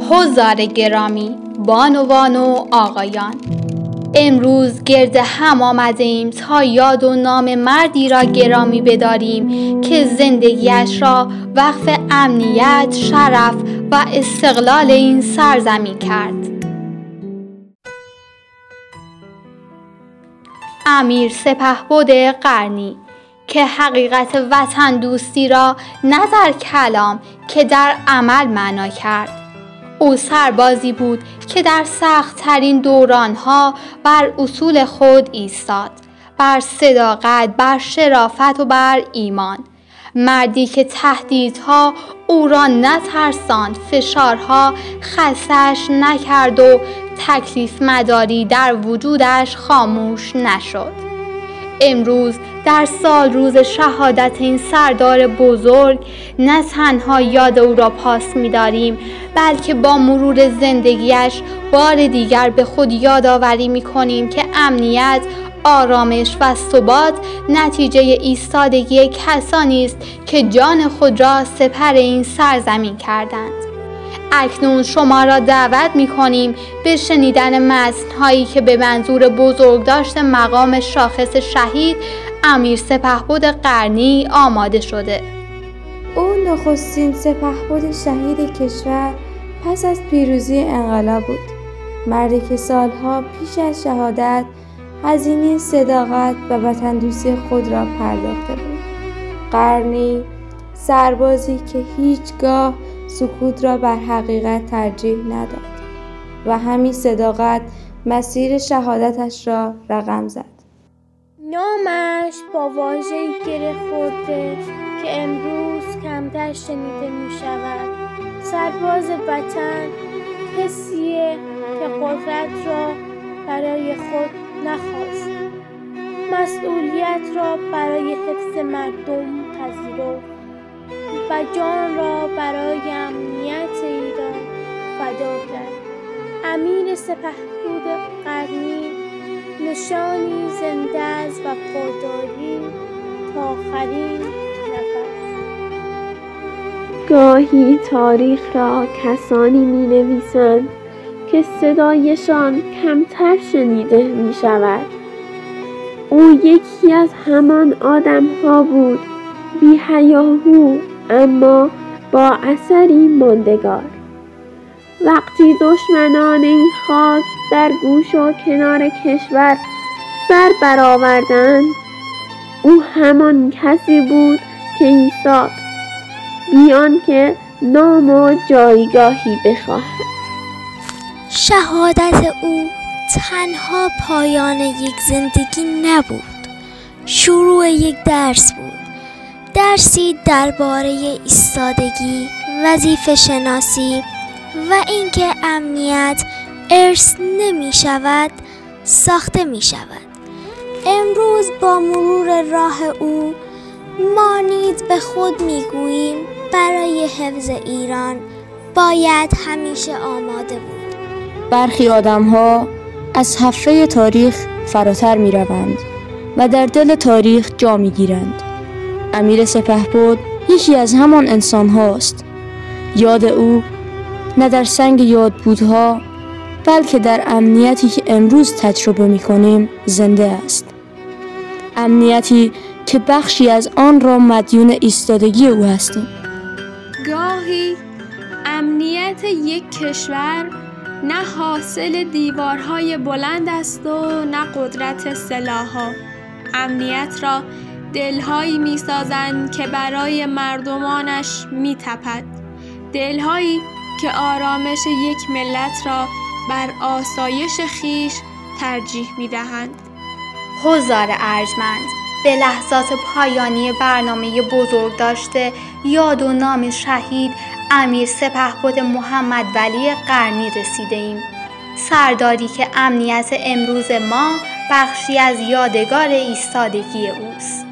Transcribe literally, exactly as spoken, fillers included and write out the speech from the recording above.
حضار گرامی، بانوان و آقایان، امروز گرد هم آمده ایم تا یاد و نام مردی را گرامی بداریم که زندگیش را وقف امنیت، شرف و استقلال این سرزمین کرد. امیر سپهبد قرنی که حقیقت وطن دوستی را نه در کلام که در عمل معنا کرد. او سربازی بود که در سخت‌ترین دورانها بر اصول خود ایستاد، بر صداقت، بر شرافت و بر ایمان. مردی که تهدیدها او را نترساند، فشارها خسته‌اش نکرد و تکلیف مداری در وجودش خاموش نشد. امروز در سال روز شهادت این سردار بزرگ نه تنها یاد او را پاس می‌داریم، بلکه با مرور زندگیش بار دیگر به خود یادآوری می‌کنیم که امنیت، آرامش و ثبات نتیجه ایستادگی کسانی است که جان خود را سپر این سرزمین کردند. اکنون شما را دعوت می‌کنیم به شنیدن متن‌هایی که به منظور بزرگداشت مقام شاخص شهید امیر سپهبد قرنی آماده شده. او نخستین سپهبد شهید کشور پس از پیروزی انقلاب بود. مردی که سالها پیش از شهادت هزینه صداقت و وطن‌دوستی خود را پرداخته بود. قرنی سربازی که هیچگاه سکوت را بر حقیقت ترجیح نداد و همین صداقت مسیر شهادتش را رقم زد. نامش با واژه‌ای گره خورده که امروز کمتر شنیده می شود. سرباز وطن کسیه که قدرت را برای خود نخواست، مسئولیت را برای حفظ مردم پذیرفت و جان را برای امنیت ایران فدا کرد. امیر سپهبد قرنی نشانی زنده از وفاداری تا آخرین نفس. گاهی تاریخ را کسانی می نویسند که صدایشان کمتر شنیده می شود. او یکی از همان آدم ها بود، بی هیاهو اما با اثری ماندگار. وقتی دشمنان این خاک در گوش و کنار کشور سر برآوردند، او همان کسی بود که ایستاد، بی آنکه نام و جایگاهی بخواهد. شهادت او تنها پایان یک زندگی نبود، شروع یک درس بود. درسی درباره ایستادگی، وظیفه شناسی و اینکه امنیت ارث نمی شود، ساخته می شود. امروز با مرور راه او ما نیز به خود می گوییم برای حفظ ایران باید همیشه آماده بود. برخی آدم‌ها از حفره تاریخ فراتر می روند و در دل تاریخ جا می گیرند. امیر سپهبد یکی از همان انسان هاست. یاد او نه در سنگ یادبودها بلکه در امنیتی که امروز تجربه می کنیم زنده است. امنیتی که بخشی از آن را مدیون ایستادگی او هستیم. گاهی امنیت یک کشور نه حاصل دیوارهای بلند است و نه قدرت سلاح‌ها. امنیت را دلهایی می سازند که برای مردمانش می تپد. دلهایی که آرامش یک ملت را بر آسایش خیش ترجیح می دهند. حضار ارجمند، به لحظات پایانی برنامه بزرگداشت یاد و نام شهید امیر سپهبد محمد ولی قرنی رسیده ایم. سرداری که امنیت امروز ما بخشی از یادگار ایستادگی اوست.